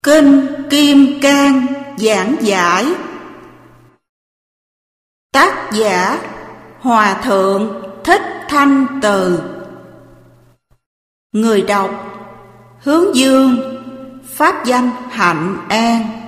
Kinh Kim Cang giảng giải. Tác giả Hòa Thượng Thích Thanh Từ. Người đọc Hướng Dương, pháp danh Hạnh An.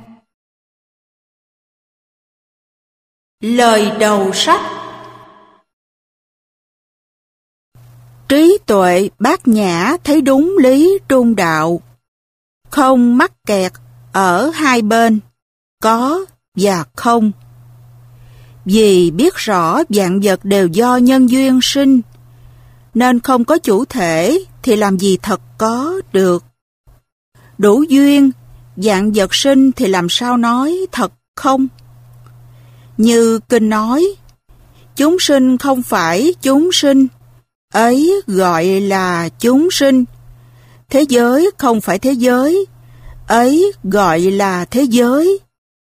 Lời đầu sách. Trí tuệ bát nhã thấy đúng lý trung đạo, không mắc kẹt ở hai bên, có và không. Vì biết rõ vạn vật đều do nhân duyên sinh, nên không có chủ thể thì làm gì thật có được. Đủ duyên, vạn vật sinh thì làm sao nói thật không? Như kinh nói, chúng sinh không phải chúng sinh, ấy gọi là chúng sinh. Thế giới không phải thế giới, ấy gọi là thế giới.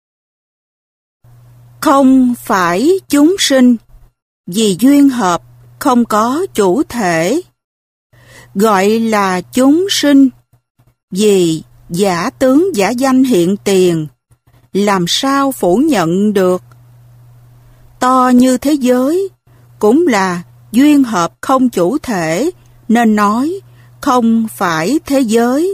Không phải chúng sinh, vì duyên hợp không có chủ thể. Gọi là chúng sinh, vì giả tướng giả danh hiện tiền, làm sao phủ nhận được. To như thế giới, cũng là duyên hợp không chủ thể, nên nói không phải thế giới.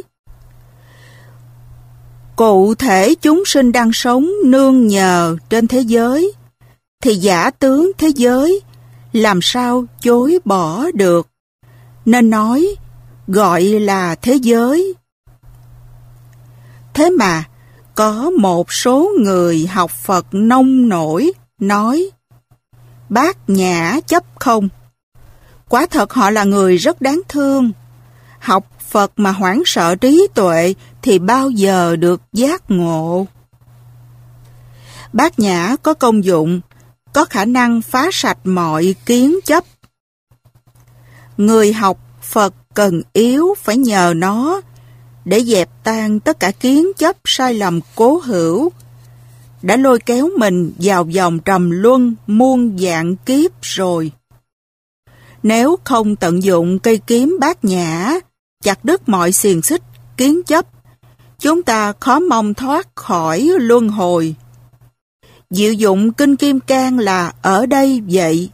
Cụ thể chúng sinh đang sống nương nhờ trên thế giới, thì giả tướng thế giới làm sao chối bỏ được, nên nói gọi là thế giới. Thế mà có một số người học Phật nông nổi nói bát nhã chấp không. Quả thật họ là người rất đáng thương. Học Phật mà hoảng sợ trí tuệ thì bao giờ được giác ngộ. Bát nhã có công dụng, có khả năng phá sạch mọi kiến chấp. Người học Phật cần yếu phải nhờ nó để dẹp tan tất cả kiến chấp sai lầm cố hữu, đã lôi kéo mình vào vòng trầm luân muôn vạn kiếp rồi. Nếu không tận dụng cây kiếm bát nhã, chặt đứt mọi xiềng xích, kiến chấp, chúng ta khó mong thoát khỏi luân hồi. Diệu dụng Kinh Kim Cang là ở đây vậy.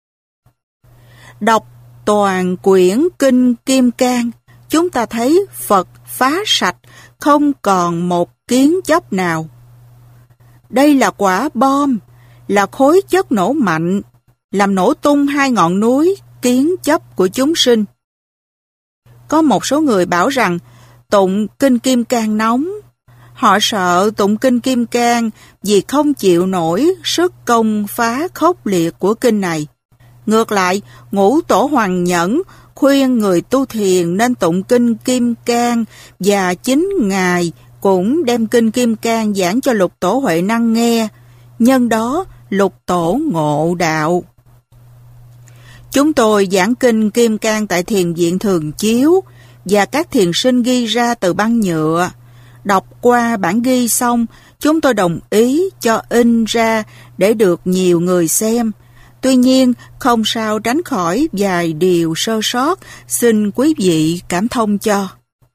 Đọc toàn quyển Kinh Kim Cang, chúng ta thấy Phật phá sạch, không còn một kiến chấp nào. Đây là quả bom, là khối chất nổ mạnh, làm nổ tung hai ngọn núi kiến chấp của chúng sinh. Có một số người bảo rằng tụng Kinh Kim Cang nóng. Họ sợ tụng Kinh Kim Cang vì không chịu nổi sức công phá khốc liệt của kinh này. Ngược lại, Ngũ Tổ Hoàng Nhẫn khuyên người tu thiền nên tụng Kinh Kim Cang, và chính Ngài cũng đem Kinh Kim Cang giảng cho Lục Tổ Huệ Năng nghe. Nhân đó, Lục Tổ ngộ đạo. Chúng tôi giảng Kinh Kim Cang tại Thiền viện Thường Chiếu, và các thiền sinh ghi ra từ băng nhựa. Đọc qua bản ghi xong, chúng tôi đồng ý cho in ra để được nhiều người xem. Tuy nhiên, không sao tránh khỏi vài điều sơ sót, xin quý vị cảm thông cho.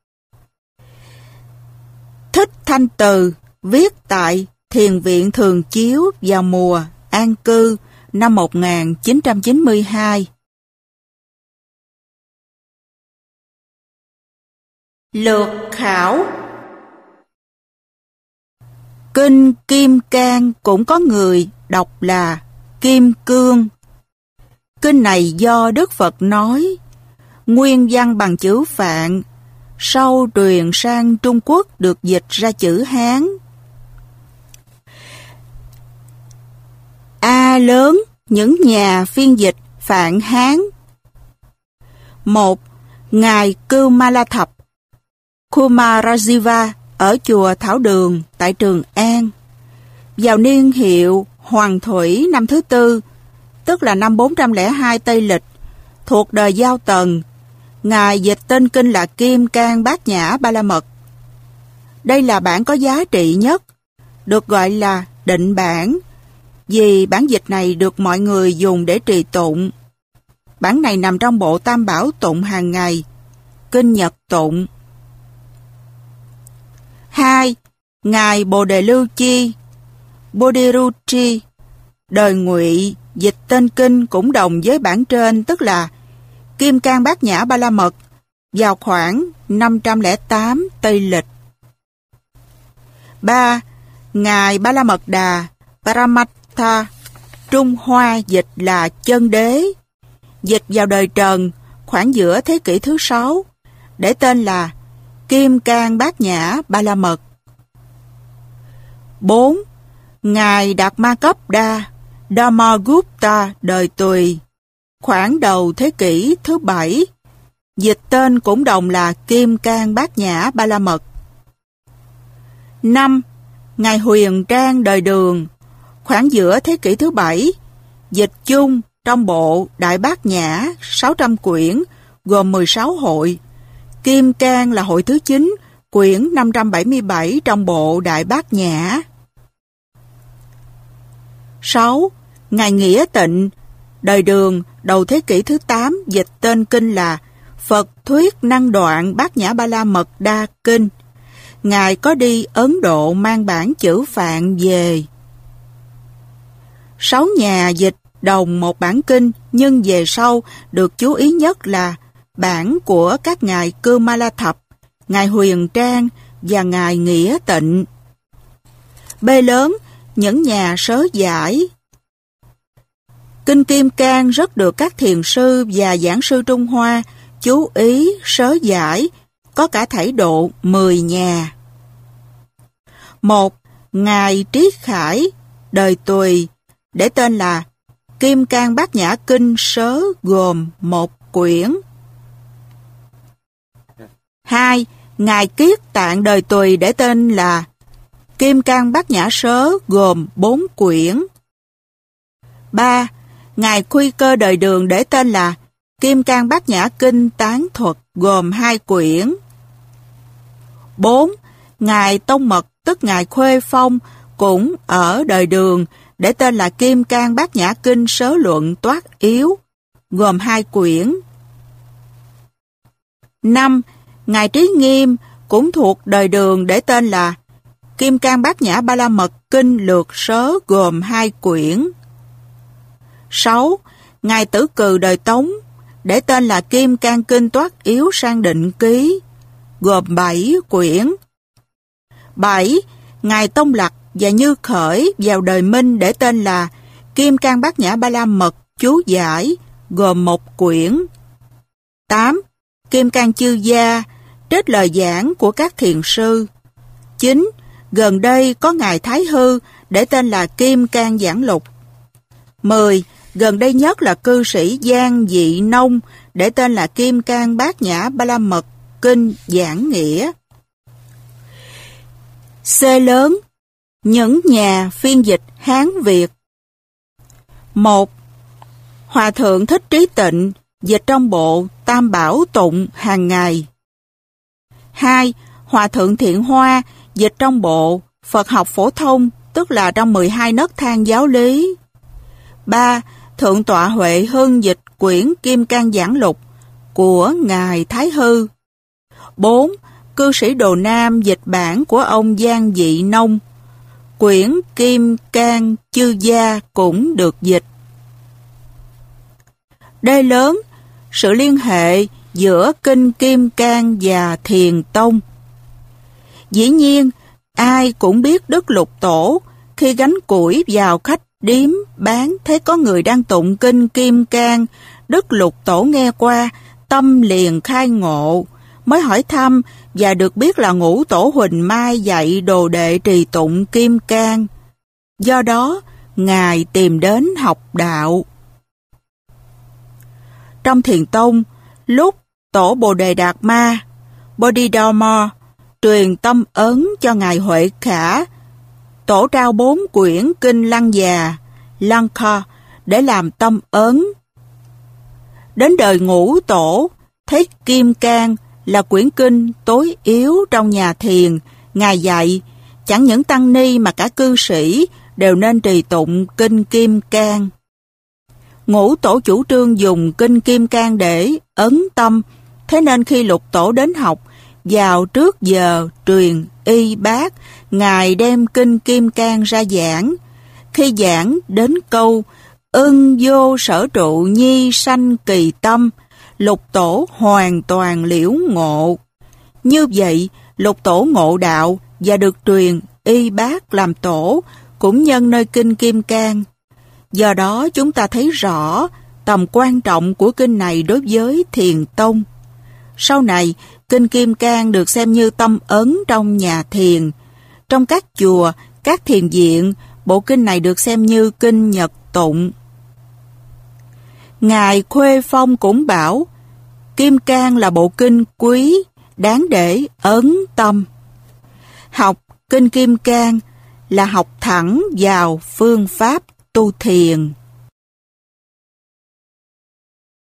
Thích Thanh Từ viết tại Thiền viện Thường Chiếu vào mùa an cư năm 1992. Lược khảo. Kinh Kim Cang cũng có người đọc là Kim Cương. Kinh này do Đức Phật nói, nguyên văn bằng chữ Phạn, sau truyền sang Trung Quốc được dịch ra chữ Hán. A lớn những nhà phiên dịch Phạn Hán. 1. Ngài Cưu Ma La Thập Kumarajiva ở chùa Thảo Đường tại Trường An. Vào niên hiệu Hoàng Thủy năm thứ tư, tức là năm 402 Tây Lịch, thuộc đời Giao Tần, Ngài dịch tên kinh là Kim Cang Bát Nhã Ba La Mật. Đây là bản có giá trị nhất, được gọi là định bản, vì bản dịch này được mọi người dùng để trì tụng. Bản này nằm trong bộ Tam Bảo tụng hàng ngày, Kinh Nhật tụng. 2. Ngài Bồ Đề Lưu Chi, Bodhiruchi, đời Ngụy, dịch tên kinh cũng đồng với bản trên, tức là Kim Cang Bát Nhã Ba La Mật, vào khoảng 508 Tây Lịch. 3. Ngài Ba La Mật Đà, Paramattha, Trung Hoa dịch là Chân Đế, dịch vào đời Trần, khoảng giữa thế kỷ thứ 6, để tên là Kim Cang Bát Nhã Ba La Mật. 4. Ngài Đạt Ma Cấp Đa, Dharmagupta, đời Tùy, khoảng đầu thế kỷ thứ 7, dịch tên cũng đồng là Kim Cang Bát Nhã Ba La Mật. 5. Ngài Huyền Trang, đời Đường, khoảng giữa thế kỷ thứ 7, dịch chung trong bộ Đại Bát Nhã 600 quyển, gồm 16 hội. Kim Cang là hội thứ 9, quyển 577 trong bộ Đại Bát Nhã. 6. Ngài Nghĩa Tịnh, đời Đường, đầu thế kỷ thứ 8, dịch tên kinh là Phật Thuyết Năng Đoạn Bát Nhã Ba La Mật Đa Kinh. Ngài có đi Ấn Độ mang bản chữ Phạn về. 6 nhà dịch đồng một bản kinh, nhưng về sau được chú ý nhất là bản của các ngài Cư Ma La Thập, ngài Huyền Trang và ngài Nghĩa Tịnh. B lớn, những nhà sớ giải. Kinh Kim Cang rất được các thiền sư và giảng sư Trung Hoa chú ý sớ giải, có cả thảy độ 10 nhà. 1. Ngài Trí Khải, đời Tùy, để tên là Kim Cang Bát Nhã Kinh Sớ, gồm 1 quyển. 2. Ngài Kiết Tạng, đời Tùy, để tên là Kim Cang Bát Nhã Sớ, gồm 4 quyển. 3. Ngài Khuy Cơ, đời Đường, để tên là Kim Cang Bát Nhã Kinh Tán Thuật, gồm 2 quyển. 4. Ngài Tông Mật, tức ngài Khuê Phong, cũng ở đời Đường, để tên là Kim Cang Bát Nhã Kinh Sớ Luận Toát Yếu, gồm 2 quyển. 5. Ngài Trí Nghiêm cũng thuộc đời Đường, để tên là Kim Cang Bát Nhã Ba La Mật Kinh Lược Sớ, gồm 2 quyển. 6. Ngài Tử Cừ, đời Tống, để tên là Kim Cang Kinh Toát Yếu Sang Định Ký, gồm 7 quyển. 7. Ngài Tông Lặc và Như Khởi vào đời Minh, để tên là Kim Cang Bát Nhã Ba La Mật Chú Giải, gồm 1 quyển. 8. Kim Cang Chư Gia, trích lời giảng của các thiền sư. 9. Gần đây có ngài Thái Hư, để tên là Kim Cang Giảng Lục. 10. Gần đây nhất là cư sĩ Giang Dị Nông, để tên là Kim Cang Bát Nhã Ba La Mật Kinh Giảng Nghĩa. C lớn, những nhà phiên dịch Hán Việt. 1. Hòa thượng Thích Trí Tịnh, dịch trong bộ Tam Bảo Tụng hàng ngày. 2. Hòa thượng Thiện Hoa, dịch trong bộ Phật học phổ thông, tức là trong 12 nấc thang giáo lý. 3. Thượng tọa Huệ Hưng dịch quyển Kim Cang Giảng Lục của ngài Thái Hư. 4. Cư sĩ Đồ Nam dịch bản của ông Giang Dị Nông. Quyển Kim Cang Chư Gia cũng được dịch. D lớn, sự liên hệ giữa Kinh Kim Cang và Thiền Tông. Dĩ nhiên, ai cũng biết Đức Lục Tổ khi gánh củi vào khách điếm bán thấy có người đang tụng Kinh Kim Cang. Đức Lục Tổ nghe qua, tâm liền khai ngộ, mới hỏi thăm và được biết là Ngũ Tổ Huỳnh Mai dạy đồ đệ trì tụng Kim Cang. Do đó, ngài tìm đến học đạo. Trong Thiền Tông, lúc Tổ Bồ Đề Đạt Ma, Bodhidharma, truyền tâm ấn cho ngài Huệ Khả, Tổ trao 4 quyển Kinh Lăng Già, Lanka, để làm tâm ấn. Đến đời Ngũ Tổ, thấy Kim Cang là quyển kinh tối yếu trong nhà thiền, ngài dạy chẳng những tăng ni mà cả cư sĩ đều nên trì tụng Kinh Kim Cang. Ngũ Tổ chủ trương dùng Kinh Kim Cang để ấn tâm, thế nên khi Lục Tổ đến học, vào trước giờ truyền y bác, Ngài đem kinh Kim Cang ra giảng. Khi giảng đến câu ưng vô sở trụ nhi sanh kỳ tâm, Lục Tổ hoàn toàn liễu ngộ. Như vậy, Lục Tổ ngộ đạo và được truyền y bác làm tổ, cũng nhân nơi kinh Kim Cang. Do đó chúng ta thấy rõ tầm quan trọng của kinh này đối với Thiền Tông. Sau này, kinh Kim Cang được xem như tâm ấn trong nhà thiền. Trong các chùa, các thiền viện, bộ kinh này được xem như kinh Nhật Tụng. Ngài Khuê Phong cũng bảo, Kim Cang là bộ kinh quý, đáng để ấn tâm. Học kinh Kim Cang là học thẳng vào phương pháp tu thiền.